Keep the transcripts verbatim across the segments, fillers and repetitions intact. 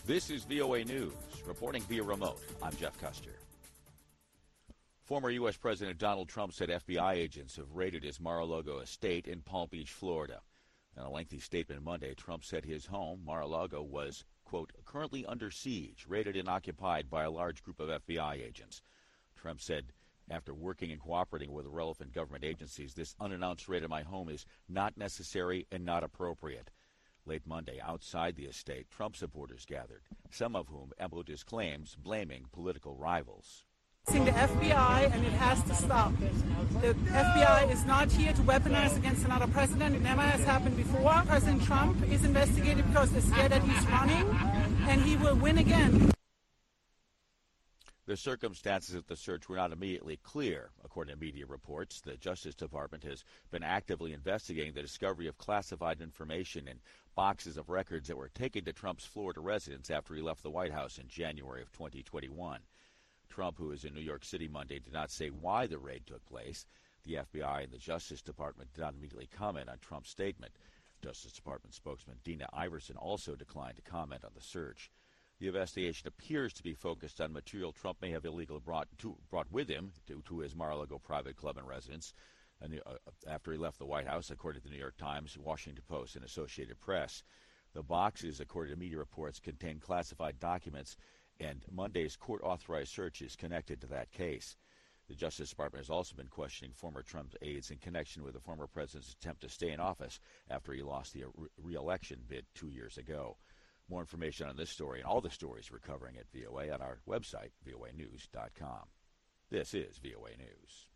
This is V O A News. Reporting via remote, I'm Jeff Custer. Former U S. President Donald Trump said F B I agents have raided his Mar-a-Lago estate in Palm Beach, Florida. In a lengthy statement Monday, Trump said his home, Mar-a-Lago, was, quote, currently under siege, raided and occupied by a large group of F B I agents. Trump said, after working and cooperating with the relevant government agencies, this unannounced raid of my home is not necessary and not appropriate. Late Monday, outside the estate, Trump supporters gathered, some of whom echoed his claims, blaming political rivals. The F B I, and it has to stop. The F B I is not here to weaponize against another president. It never has happened before. President Trump is investigated because they're scared that he's running, and he will win again. The circumstances of the search were not immediately clear. According to media reports, the Justice Department has been actively investigating the discovery of classified information in boxes of records that were taken to Trump's Florida residence after he left the White House in January of twenty twenty-one. Trump, who is in New York City Monday, did not say why the raid took place. The F B I and the Justice Department did not immediately comment on Trump's statement. Justice Department spokesman Dina Iverson also declined to comment on the search. The investigation appears to be focused on material Trump may have illegally brought to, brought with him to, to his Mar-a-Lago private club and residence and, uh, after he left the White House, according to the New York Times, Washington Post, and Associated Press. The boxes, according to media reports, contain classified documents, and Monday's court-authorized search is connected to that case. The Justice Department has also been questioning former Trump aides in connection with the former president's attempt to stay in office after he lost the re-election bid two years ago. More information on this story and all the stories we're covering at V O A on our website, V O A news dot com. This is V O A News.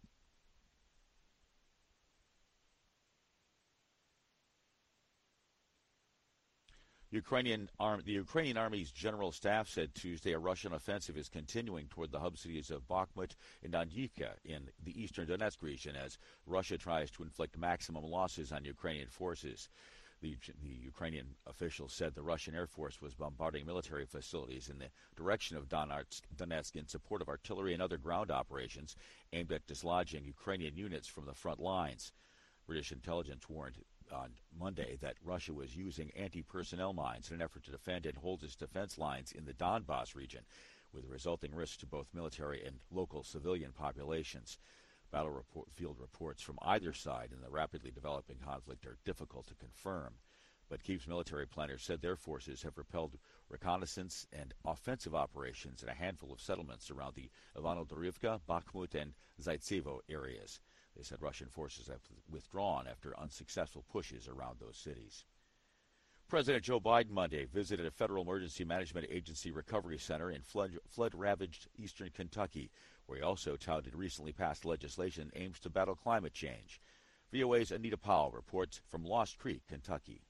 Ukrainian arm, the Ukrainian Army's General Staff said Tuesday a Russian offensive is continuing toward the hub cities of Bakhmut and Avdiivka in the eastern Donetsk region as Russia tries to inflict maximum losses on Ukrainian forces. The, the Ukrainian officials said the Russian Air Force was bombarding military facilities in the direction of Donetsk, Donetsk in support of artillery and other ground operations aimed at dislodging Ukrainian units from the front lines. British intelligence warned on Monday that Russia was using anti-personnel mines in an effort to defend and hold its defense lines in the Donbas region, with resulting risks to both military and local civilian populations. Battlefield reports from either side in the rapidly developing conflict are difficult to confirm, but Kyiv's military planners said their forces have repelled reconnaissance and offensive operations in a handful of settlements around the Ivano-Dorivka, Bakhmut, and Zaitsevo areas. They said Russian forces have withdrawn after unsuccessful pushes around those cities. President Joe Biden Monday visited a Federal Emergency Management Agency recovery center in flood, flood-ravaged eastern Kentucky, where he also touted recently passed legislation aims to battle climate change. V O A's Anita Powell reports from Lost Creek, Kentucky.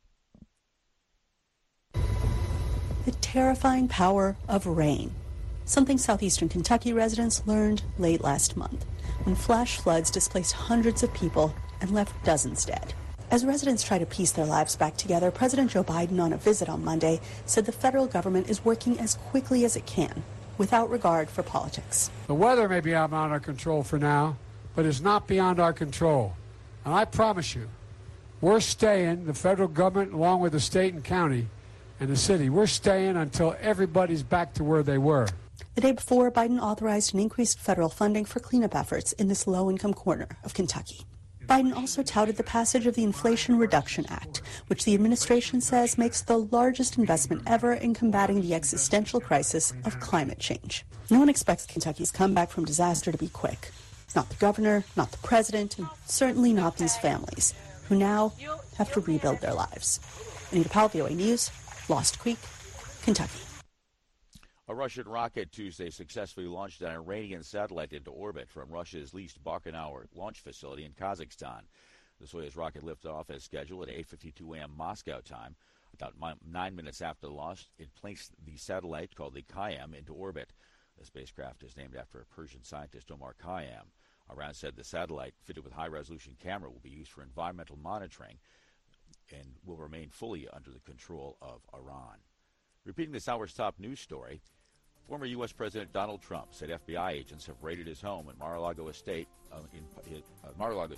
The terrifying power of rain, something southeastern Kentucky residents learned late last month when flash floods displaced hundreds of people and left dozens dead. As residents try to piece their lives back together, President Joe Biden, on a visit on Monday, said the federal government is working as quickly as it can, without regard for politics. The weather may be beyond our control for now, but it's not beyond our control. And I promise you, we're staying, the federal government, along with the state and county and the city, we're staying until everybody's back to where they were. The day before, Biden authorized an increased federal funding for cleanup efforts in this low-income corner of Kentucky. Biden also touted the passage of the Inflation Reduction Act, which the administration says makes the largest investment ever in combating the existential crisis of climate change. No one expects Kentucky's comeback from disaster to be quick. Not the governor, not the president, and certainly not these families, who now have to rebuild their lives. Anita Powell, V O A News, Lost Creek, Kentucky. A Russian rocket Tuesday successfully launched an Iranian satellite into orbit from Russia's leased Baikal launch facility in Kazakhstan. The Soyuz rocket lifted off as scheduled at eight fifty-two a.m. Moscow time. About nine minutes after the launch, it placed the satellite called the Khayyam into orbit. The spacecraft is named after a Persian scientist, Omar Khayyam. Iran said the satellite, fitted with high-resolution camera, will be used for environmental monitoring and will remain fully under the control of Iran. Repeating this hour's top news story, former U S. President Donald Trump said F B I agents have raided his home in Mar-a-Lago Estate, uh, in uh, Mar-a-Lago